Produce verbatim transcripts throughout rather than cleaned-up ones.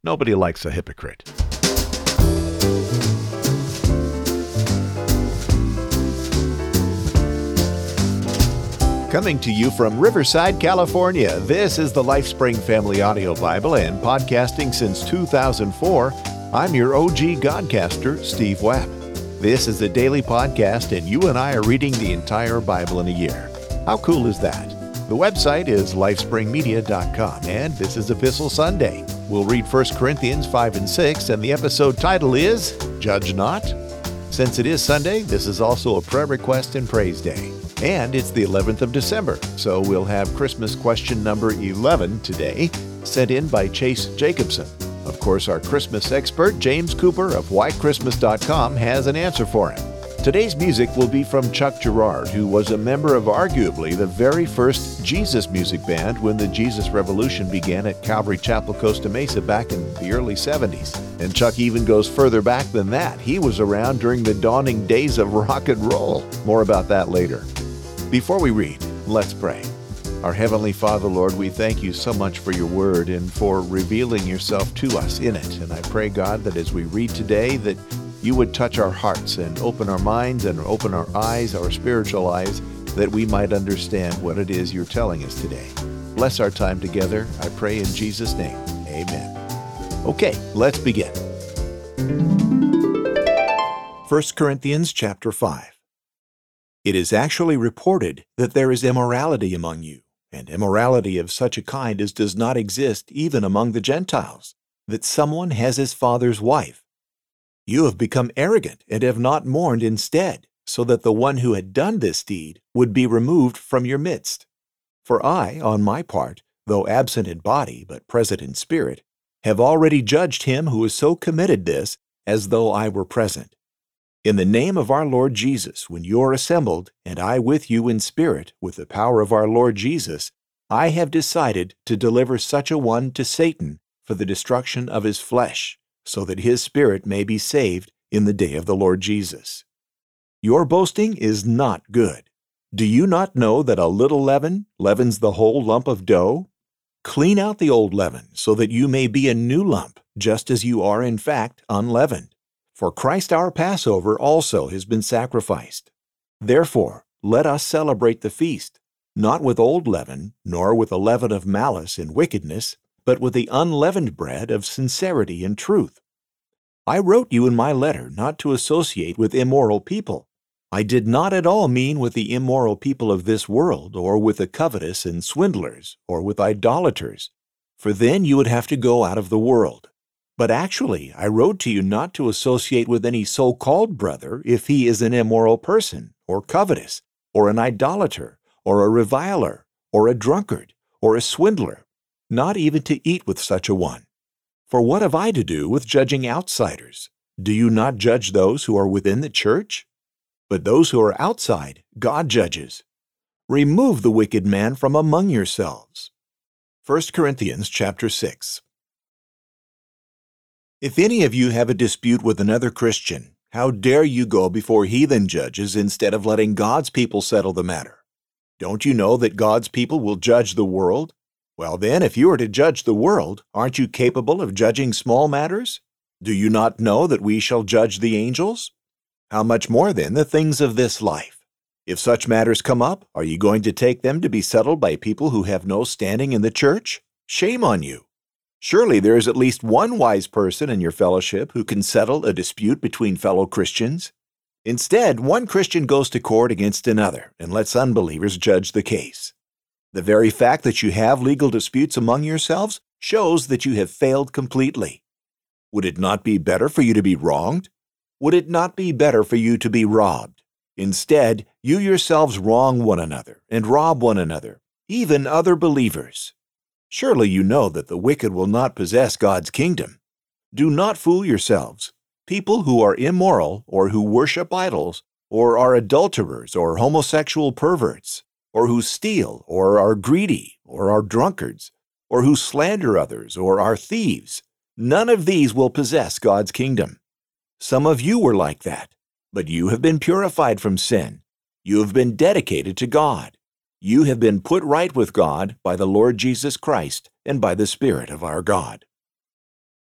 Nobody likes a hypocrite. Coming to you from Riverside, California, this is the LifeSpring Family Audio Bible, and podcasting since two thousand four, I'm your O G Godcaster, Steve Webb. This is a daily podcast, and you and I are reading the entire Bible in a year. How cool is that? The website is lifespring media dot com, and this is Epistle Sunday. We'll read First Corinthians five and six, and the episode title is Judge Not. Since it is Sunday, this is also a prayer request and praise day. And it's the eleventh of December, so we'll have Christmas question number eleven today, sent in by Chase Jacobson. Of course, our Christmas expert, James Cooper of white christmas dot com, has an answer for him. Today's music will be from Chuck Girard, who was a member of arguably the very first Jesus music band when the Jesus Revolution began at Calvary Chapel, Costa Mesa back in the early seventies. And Chuck even goes further back than that. He was around during the dawning days of rock and roll. More about that later. Before we read, let's pray. Our Heavenly Father, Lord, we thank you so much for your word and for revealing yourself to us in it. And I pray, God, that as we read today, that you would touch our hearts and open our minds and open our eyes, our spiritual eyes, that we might understand what it is you're telling us today. Bless our time together, I pray in Jesus' name. Amen. Okay, let's begin. First Corinthians chapter five. It is actually reported that there is immorality among you, and immorality of such a kind as does not exist even among the Gentiles, that someone has his father's wife. You have become arrogant and have not mourned instead, so that the one who had done this deed would be removed from your midst. For I, on my part, though absent in body but present in spirit, have already judged him who has so committed this as though I were present. In the name of our Lord Jesus, when you are assembled, and I with you in spirit, with the power of our Lord Jesus, I have decided to deliver such a one to Satan for the destruction of his flesh, so that his spirit may be saved in the day of the Lord Jesus. Your boasting is not good. Do you not know that a little leaven leavens the whole lump of dough? Clean out the old leaven, so that you may be a new lump, just as you are in fact unleavened. For Christ our Passover also has been sacrificed. Therefore, let us celebrate the feast, not with old leaven, nor with the leaven of malice and wickedness, but with the unleavened bread of sincerity and truth. I wrote you in my letter not to associate with immoral people. I did not at all mean with the immoral people of this world, or with the covetous and swindlers, or with idolaters, for then you would have to go out of the world. But actually, I wrote to you not to associate with any so-called brother if he is an immoral person, or covetous, or an idolater, or a reviler, or a drunkard, or a swindler, not even to eat with such a one. For what have I to do with judging outsiders? Do you not judge those who are within the church? But those who are outside, God judges. Remove the wicked man from among yourselves. First Corinthians chapter six. If any of you have a dispute with another Christian, how dare you go before heathen judges instead of letting God's people settle the matter? Don't you know that God's people will judge the world? Well then, if you are to judge the world, aren't you capable of judging small matters? Do you not know that we shall judge the angels? How much more then the things of this life? If such matters come up, are you going to take them to be settled by people who have no standing in the church? Shame on you! Surely there is at least one wise person in your fellowship who can settle a dispute between fellow Christians. Instead, one Christian goes to court against another and lets unbelievers judge the case. The very fact that you have legal disputes among yourselves shows that you have failed completely. Would it not be better for you to be wronged? Would it not be better for you to be robbed? Instead, you yourselves wrong one another and rob one another, even other believers. Surely you know that the wicked will not possess God's kingdom. Do not fool yourselves. People who are immoral, or who worship idols, or are adulterers or homosexual perverts, or who steal, or are greedy, or are drunkards, or who slander others, or are thieves, none of these will possess God's kingdom. Some of you were like that, but you have been purified from sin. You have been dedicated to God. You have been put right with God by the Lord Jesus Christ and by the Spirit of our God.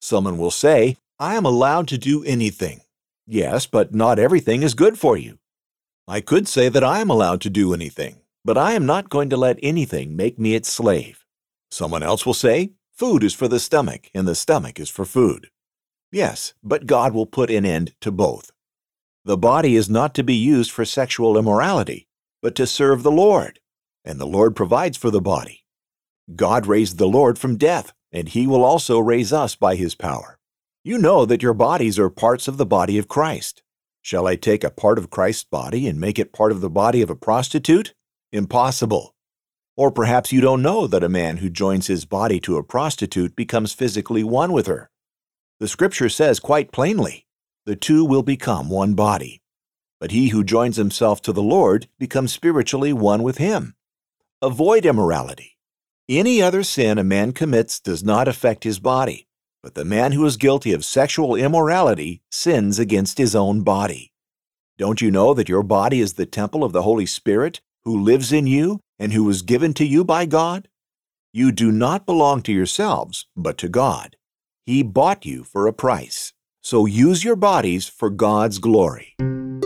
Someone will say, I am allowed to do anything. Yes, but not everything is good for you. I could say that I am allowed to do anything, but I am not going to let anything make me its slave. Someone else will say, food is for the stomach, and the stomach is for food. Yes, but God will put an end to both. The body is not to be used for sexual immorality, but to serve the Lord, and the Lord provides for the body. God raised the Lord from death, and He will also raise us by His power. You know that your bodies are parts of the body of Christ. Shall I take a part of Christ's body and make it part of the body of a prostitute? Impossible. Or perhaps you don't know that a man who joins his body to a prostitute becomes physically one with her. The Scripture says quite plainly, the two will become one body. But he who joins himself to the Lord becomes spiritually one with Him. Avoid immorality. Any other sin a man commits does not affect his body, but the man who is guilty of sexual immorality sins against his own body. Don't you know that your body is the temple of the Holy Spirit, who lives in you and who was given to you by God? You do not belong to yourselves, but to God. He bought you for a price. So use your bodies for God's glory.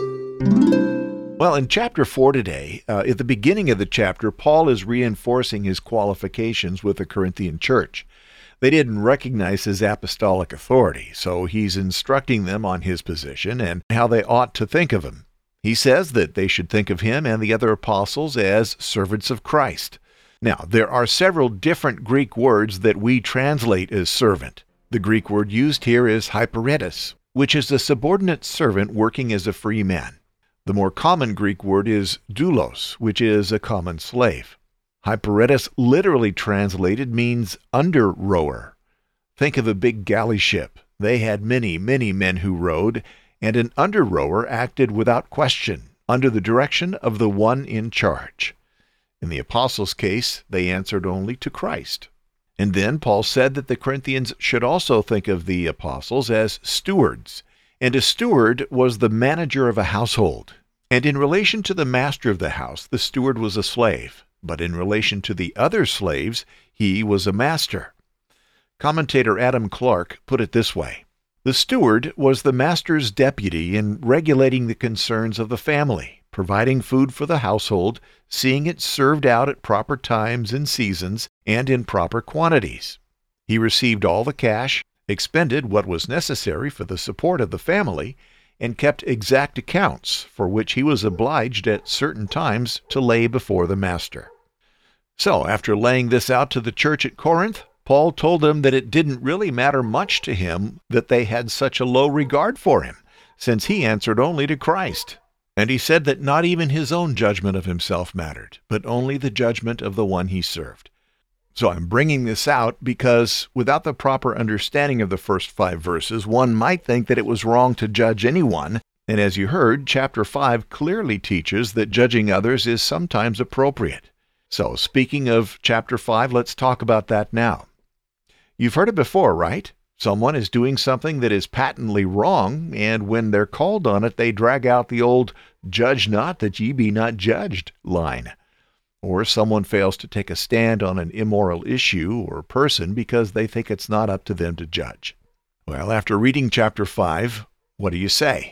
Well, in chapter four today, uh, at the beginning of the chapter, Paul is reinforcing his qualifications with the Corinthian church. They didn't recognize his apostolic authority, so he's instructing them on his position and how they ought to think of him. He says that they should think of him and the other apostles as servants of Christ. Now, there are several different Greek words that we translate as servant. The Greek word used here is hyperetes, which is a subordinate servant working as a free man. The more common Greek word is doulos, which is a common slave. Hyperetes, literally translated, means under-rower. Think of a big galley ship. They had many, many men who rowed, and an under-rower acted without question, under the direction of the one in charge. In the apostles' case, they answered only to Christ. And then Paul said that the Corinthians should also think of the apostles as stewards, and a steward was the manager of a household. And in relation to the master of the house, the steward was a slave, but in relation to the other slaves, he was a master. Commentator Adam Clarke put it this way: the steward was the master's deputy in regulating the concerns of the family, providing food for the household, seeing it served out at proper times and seasons, and in proper quantities. He received all the cash, expended what was necessary for the support of the family, and kept exact accounts, for which he was obliged at certain times to lay before the master. So, after laying this out to the church at Corinth, Paul told them that it didn't really matter much to him that they had such a low regard for him, since he answered only to Christ. And he said that not even his own judgment of himself mattered, but only the judgment of the one he served. So I'm bringing this out because without the proper understanding of the first five verses, one might think that it was wrong to judge anyone, and as you heard, chapter five clearly teaches that judging others is sometimes appropriate. So speaking of chapter five, let's talk about that now. You've heard it before, right? Someone is doing something that is patently wrong, and when they're called on it, they drag out the old "judge not that ye be not judged" line. Or someone fails to take a stand on an immoral issue or person because they think it's not up to them to judge. Well, after reading chapter five, what do you say?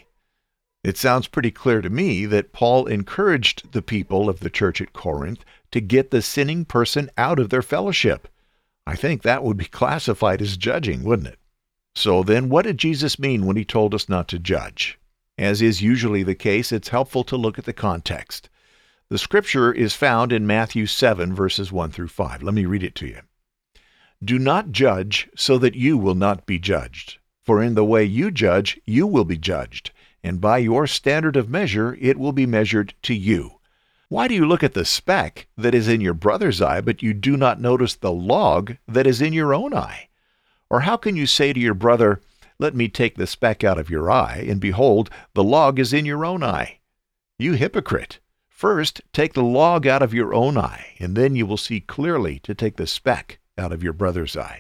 It sounds pretty clear to me that Paul encouraged the people of the church at Corinth to get the sinning person out of their fellowship. I think that would be classified as judging, wouldn't it? So then, what did Jesus mean when he told us not to judge? As is usually the case, it's helpful to look at the context. The scripture is found in Matthew seven, verses one through five. Let me read it to you. Do not judge so that you will not be judged. For in the way you judge, you will be judged, and by your standard of measure it will be measured to you. Why do you look at the speck that is in your brother's eye, but you do not notice the log that is in your own eye? Or how can you say to your brother, let me take the speck out of your eye, and behold, the log is in your own eye? You hypocrite! First, take the log out of your own eye, and then you will see clearly to take the speck out of your brother's eye.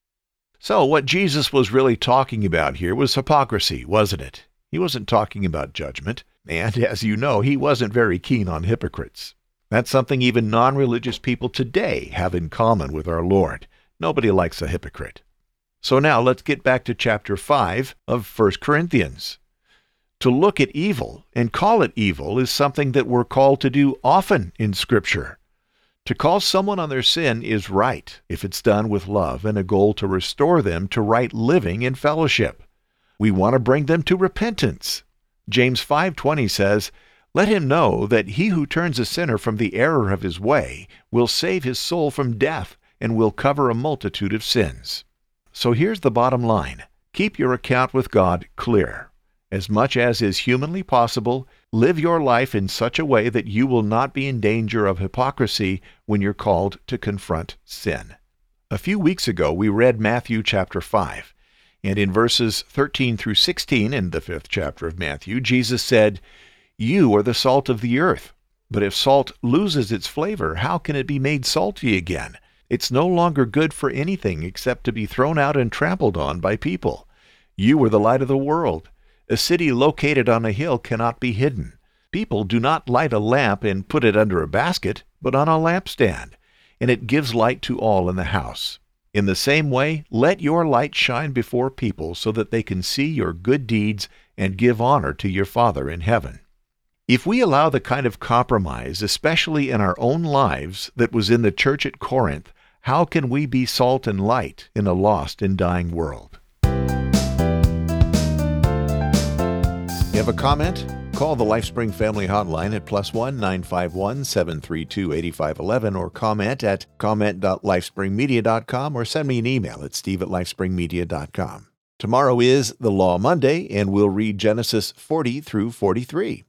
So what Jesus was really talking about here was hypocrisy, wasn't it? He wasn't talking about judgment, and as you know, he wasn't very keen on hypocrites. That's something even non-religious people today have in common with our Lord. Nobody likes a hypocrite. So now let's get back to chapter five of First Corinthians. To look at evil and call it evil is something that we're called to do often in Scripture. To call someone on their sin is right if it's done with love and a goal to restore them to right living and fellowship. We want to bring them to repentance. James five twenty says, "Let him know that he who turns a sinner from the error of his way will save his soul from death and will cover a multitude of sins." So here's the bottom line. Keep your account with God clear. As much as is humanly possible, live your life in such a way that you will not be in danger of hypocrisy when you're called to confront sin. A few weeks ago, we read Matthew chapter five, and in verses thirteen through sixteen in the fifth chapter of Matthew, Jesus said, "You are the salt of the earth, but if salt loses its flavor, how can it be made salty again? It's no longer good for anything except to be thrown out and trampled on by people. You are the light of the world. A city located on a hill cannot be hidden. People do not light a lamp and put it under a basket, but on a lampstand, and it gives light to all in the house. In the same way, let your light shine before people so that they can see your good deeds and give honor to your Father in heaven." If we allow the kind of compromise, especially in our own lives, that was in the church at Corinth, how can we be salt and light in a lost and dying world? You have a comment? Call the LifeSpring Family Hotline at plus one nine five one, seven three two, eight five one one or comment at comment dot lifespring media dot com or send me an email at steve at lifespring media dot com. Tomorrow is the Law Monday, and we'll read Genesis forty through forty-three.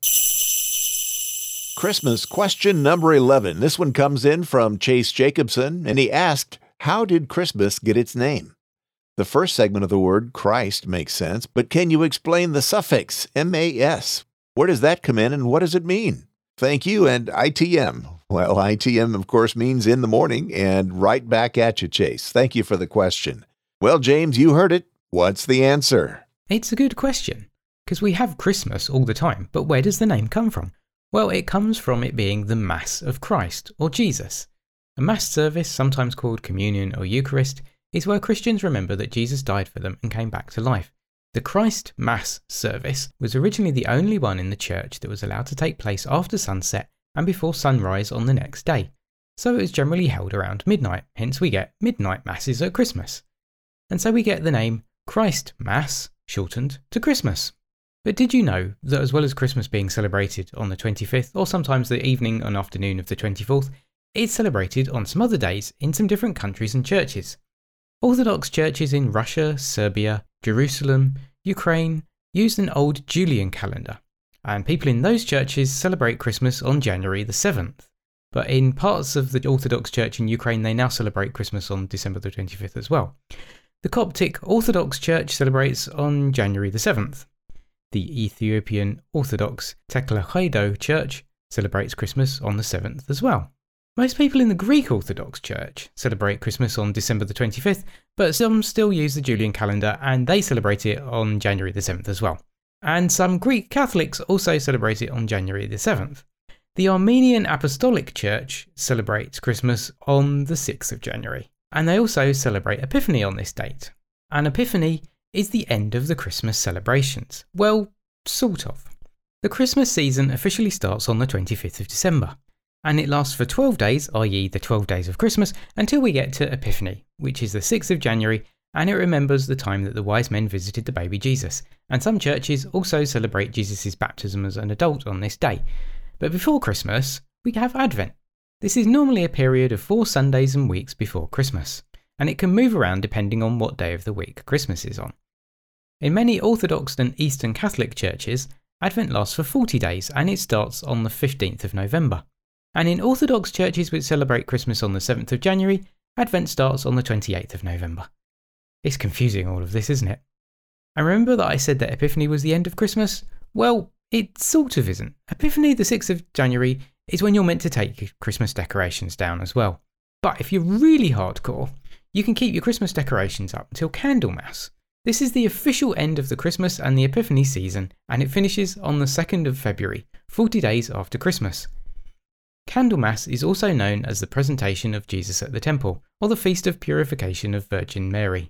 Christmas question number eleven. This one comes in from Chase Jacobson, and he asked, how did Christmas get its name? The first segment of the word Christ makes sense, but can you explain the suffix M A S? Where does that come in and what does it mean? Thank you, and I T M. Well, I T M, of course, means in the morning, and right back at you, Chase. Thank you for the question. Well, James, you heard it. What's the answer? It's a good question, because we have Christmas all the time, but where does the name come from? Well, it comes from it being the Mass of Christ, or Jesus. A Mass service, sometimes called Communion or Eucharist, is where Christians remember that Jesus died for them and came back to life. The Christ Mass service was originally the only one in the church that was allowed to take place after sunset and before sunrise on the next day, so it was generally held around midnight, hence we get midnight masses at Christmas. And so we get the name Christ Mass, shortened to Christmas. But did you know that as well as Christmas being celebrated on the twenty-fifth, or sometimes the evening and afternoon of the twenty-fourth, it's celebrated on some other days in some different countries and churches? Orthodox churches in Russia, Serbia, Jerusalem, Ukraine used an old Julian calendar, and people in those churches celebrate Christmas on January the seventh. But in parts of the Orthodox Church in Ukraine, they now celebrate Christmas on December the twenty-fifth as well. The Coptic Orthodox Church celebrates on January the seventh. The Ethiopian Orthodox Teklakaido Church celebrates Christmas on the seventh as well. Most people in the Greek Orthodox Church celebrate Christmas on December the twenty-fifth, but some still use the Julian calendar and they celebrate it on January the seventh as well. And some Greek Catholics also celebrate it on January the seventh. The Armenian Apostolic Church celebrates Christmas on the sixth of January, and they also celebrate Epiphany on this date. And Epiphany is the end of the Christmas celebrations. Well, sort of. The Christmas season officially starts on the twenty-fifth of December, and it lasts for twelve days, that is the twelve days of Christmas, until we get to Epiphany, which is the sixth of January, and it remembers the time that the wise men visited the baby Jesus. And some churches also celebrate Jesus' baptism as an adult on this day. But before Christmas, we have Advent. This is normally a period of four Sundays and weeks before Christmas, and it can move around depending on what day of the week Christmas is on. In many Orthodox and Eastern Catholic churches, Advent lasts for forty days and it starts on the fifteenth of November. And in Orthodox churches which celebrate Christmas on the seventh of January, Advent starts on the twenty-eighth of November. It's confusing, all of this, isn't it? And remember that I said that Epiphany was the end of Christmas? Well, it sort of isn't. Epiphany, the sixth of January, is when you're meant to take Christmas decorations down as well. But if you're really hardcore, you can keep your Christmas decorations up until Candlemas. This is the official end of the Christmas and the Epiphany season, and it finishes on the second of February, forty days after Christmas. Candlemas is also known as the presentation of Jesus at the temple, or the Feast of Purification of Virgin Mary.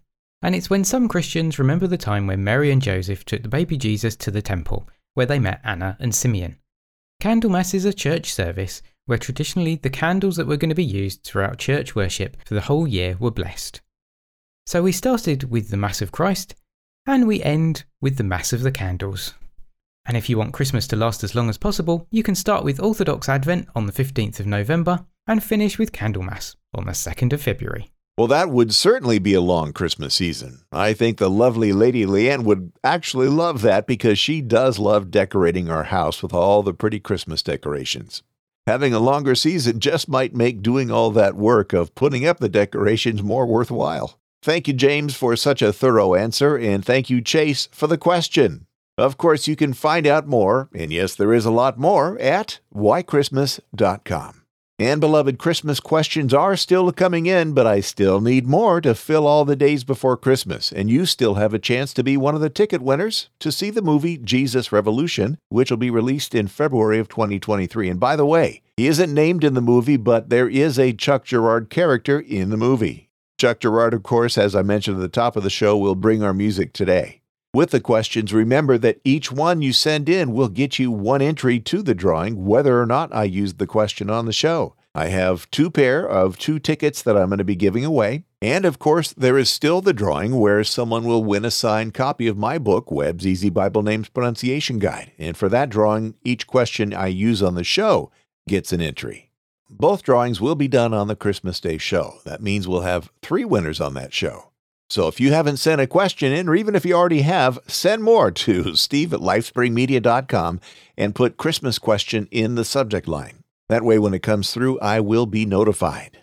And it's when some Christians remember the time when Mary and Joseph took the baby Jesus to the temple, where they met Anna and Simeon. Candlemas is a church service where traditionally the candles that were going to be used throughout church worship for the whole year were blessed. So we started with the Mass of Christ, and we end with the Mass of the Candles. And if you want Christmas to last as long as possible, you can start with Orthodox Advent on the fifteenth of November and finish with Candlemas on the second of February. Well, that would certainly be a long Christmas season. I think the lovely Lady Leanne would actually love that because she does love decorating our house with all the pretty Christmas decorations. Having a longer season just might make doing all that work of putting up the decorations more worthwhile. Thank you, James, for such a thorough answer, and thank you, Chase, for the question. Of course, you can find out more, and yes, there is a lot more, at why christmas dot com. And beloved, Christmas questions are still coming in, but I still need more to fill all the days before Christmas, and you still have a chance to be one of the ticket winners to see the movie Jesus Revolution, which will be released in February of twenty twenty-three. And by the way, he isn't named in the movie, but there is a Chuck Girard character in the movie. Chuck Girard, of course, as I mentioned at the top of the show, will bring our music today. With the questions, remember that each one you send in will get you one entry to the drawing, whether or not I used the question on the show. I have two pair of two tickets that I'm going to be giving away. And of course, there is still the drawing where someone will win a signed copy of my book, Webb's Easy Bible Names Pronunciation Guide. And for that drawing, each question I use on the show gets an entry. Both drawings will be done on the Christmas Day show. That means we'll have three winners on that show. So if you haven't sent a question in, or even if you already have, send more to steve at lifespring media dot com and put Christmas question in the subject line. That way, when it comes through, I will be notified.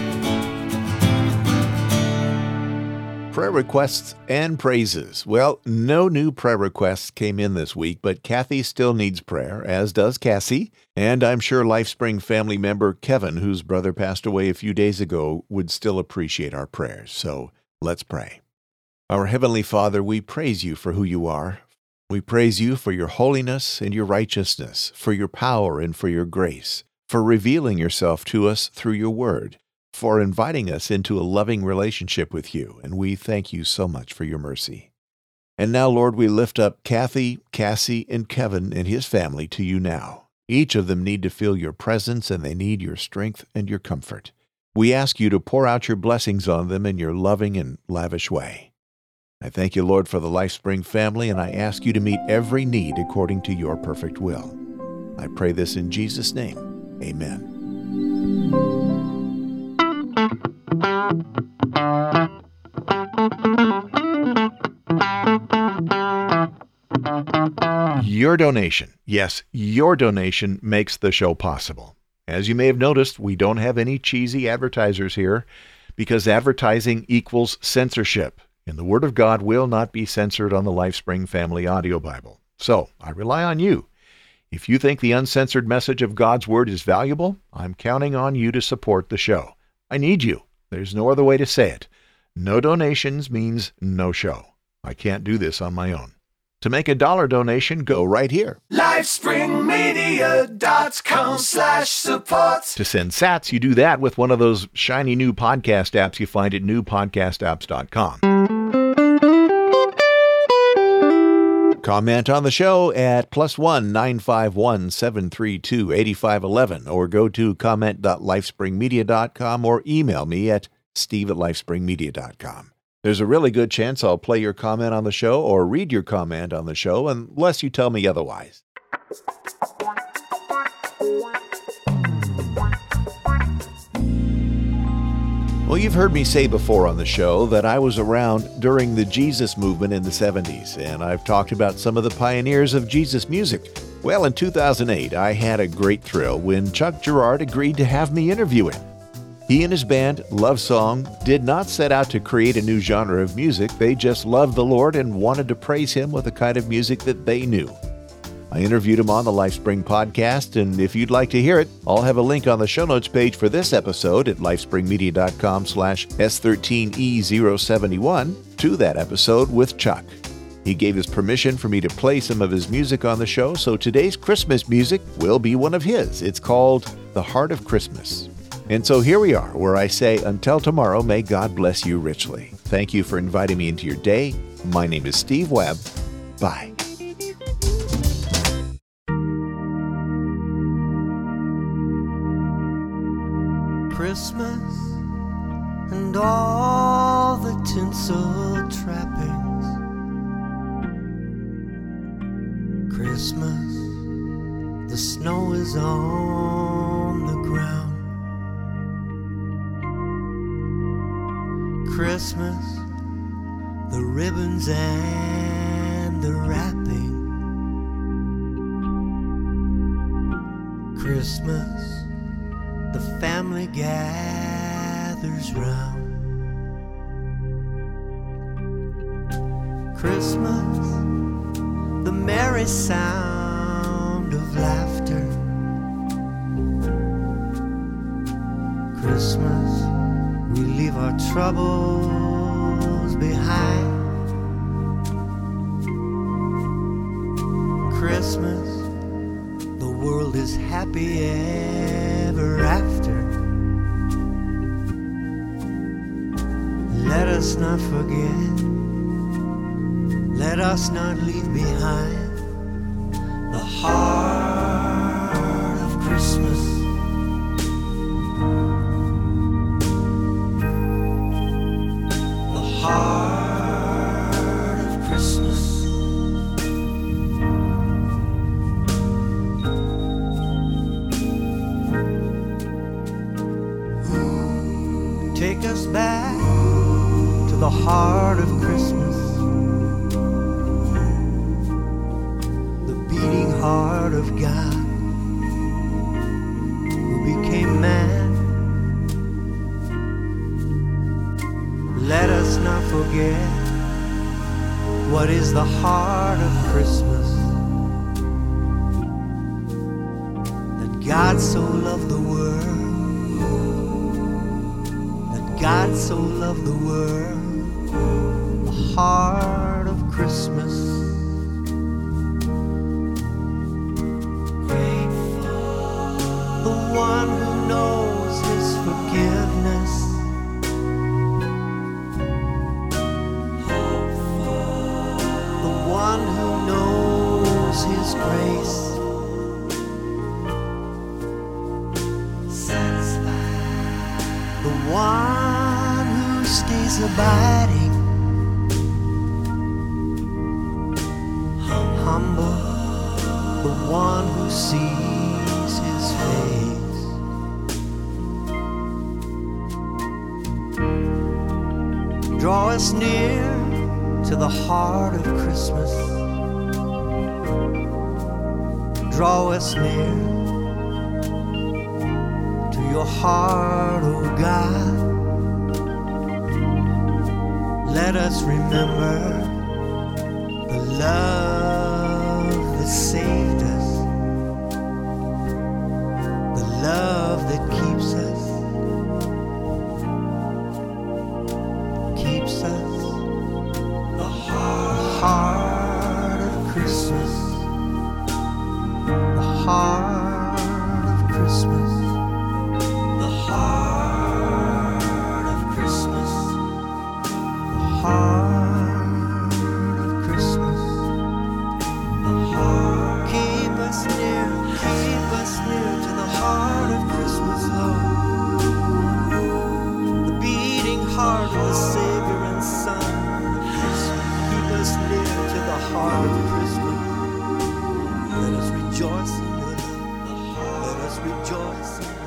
Prayer requests and praises. Well, no new prayer requests came in this week, but Kathy still needs prayer, as does Cassie. And I'm sure LifeSpring family member Kevin, whose brother passed away a few days ago, would still appreciate our prayers. So let's pray. Our Heavenly Father, we praise you for who you are. We praise you for your holiness and your righteousness, for your power and for your grace, for revealing yourself to us through your word, for inviting us into a loving relationship with you, and we thank you so much for your mercy. And now, Lord, we lift up Kathy, Cassie, and Kevin and his family to you now. Each of them need to feel your presence, and they need your strength and your comfort. We ask you to pour out your blessings on them in your loving and lavish way. I thank you, Lord, for the LifeSpring family, and I ask you to meet every need according to your perfect will. I pray this in Jesus' name. Amen. Your donation, yes, your donation makes the show possible. As you may have noticed, we don't have any cheesy advertisers here because advertising equals censorship, and the Word of God will not be censored on the LifeSpring Family Audio Bible. So I rely on you. If you think the uncensored message of God's Word is valuable, I'm counting on you to support the show. I need you. There's no other way to say it. No donations means no show. I can't do this on my own. To make a dollar donation, go right here. lifespringmedia.com slash support. To send sats, you do that with one of those shiny new podcast apps you find at new podcast apps dot com. Comment on the show at plus one nine five one seven three two eight five one one or go to comment dot lifespring media dot com or email me at steve at lifespring media dot com. There's a really good chance I'll play your comment on the show or read your comment on the show unless you tell me otherwise. Well, you've heard me say before on the show that I was around during the Jesus movement in the seventies, and I've talked about some of the pioneers of Jesus music. Well, in two thousand eight, I had a great thrill when Chuck Girard agreed to have me interview him. He and his band, Love Song, did not set out to create a new genre of music. They just loved the Lord and wanted to praise Him with the kind of music that they knew. I interviewed him on the LifeSpring podcast, and if you'd like to hear it, I'll have a link on the show notes page for this episode at lifespringmedia.com slash S13E071 to that episode with Chuck. He gave his permission for me to play some of his music on the show, so today's Christmas music will be one of his. It's called The Heart of Christmas. And so here we are, where I say, until tomorrow, may God bless you richly. Thank you for inviting me into your day. My name is Steve Webb. Bye. Christmas and all the tinsel trappings. Christmas, the snow is on the ground. Christmas, the ribbons and the wrapping. Christmas, the family gathers round. Christmas, the merry sound of laughter. Christmas, we leave our troubles behind. Christmas, the world is happy ever after. Let us not forget, let us not leave behind the heart of Christmas. The heart of Christmas. Take us back to the heart of Christmas, the beating heart of God who became man. Let us not forget what is the heart of Christmas, that God so loved the world, God so loved the world, the heart of Christmas. Grateful, the one who knows His forgiveness. Hopeful, the one who knows His grace. Satisfied, the one stays abiding, humble, the one who sees His face. Draw us near to the heart of Christmas. Draw us near to your heart, oh God. Let us remember the love that saved us, the love that keeps us, keeps us, the heart, the heart of Christmas, the heart of Christmas, the heart of Christmas. Heart of Christmas, the heart. Keep us near, keep us near to the heart of Christmas, Lord. The beating heart of the Savior and Son of Christmas. Keep us near to the heart of Christmas. Let us rejoice in your love. Let us rejoice in your love.